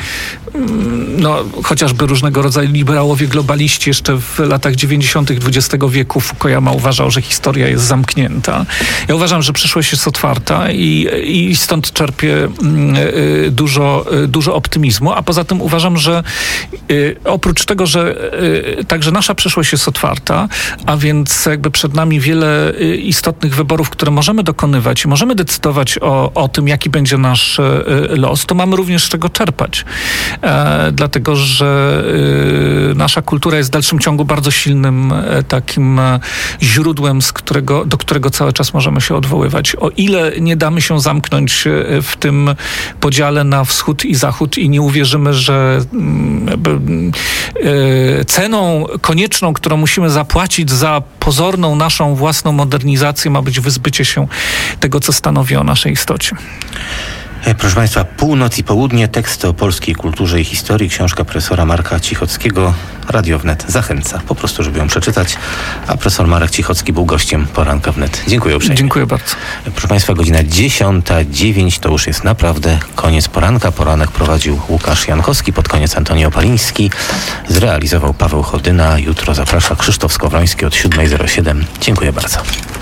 no, chociażby różnego rodzaju liberałowie globaliści jeszcze w latach dziewięćdziesiątych dwudziestego wieku. Fukuyama uważał, że historia jest zamknięta. Ja uważam, że przyszłość jest otwarta i, i stąd czerpię dużo, dużo optymizmu, a poza tym uważam, że oprócz tego, że także nasza przyszłość jest otwarta, a więc jakby przed nami wiele istotnych wyborów, które możemy dokonywać i możemy decydować o, o tym, jaki będzie nasz los, to mamy również z czego czerpać. E, dlatego, że e, nasza kultura jest w dalszym ciągu bardzo silnym e, takim e, źródłem, z którego, do którego cały czas możemy się odwoływać. O ile nie damy się zamknąć e, w tym podziale na wschód i zachód i nie uwierzymy, że e, ceną konieczną, którą musimy zapłacić za pozorną naszą własną modernizację, ma być wyzbycie się tego, co stanowi o naszej istocie. Proszę Państwa, Północ i Południe, teksty o polskiej kulturze i historii, książka profesora Marka Cichockiego. Radio Wnet zachęca po prostu, żeby ją przeczytać, a profesor Marek Cichocki był gościem Poranka Wnet. Dziękuję uprzejmie. Dziękuję bardzo. Proszę Państwa, godzina dziesiąta dziewięć to już jest naprawdę koniec poranka. Poranek prowadził Łukasz Jankowski, pod koniec Antoni Opaliński, zrealizował Paweł Chodyna. Jutro zaprasza Krzysztof Skowroński od siódma zero siedem. Dziękuję bardzo.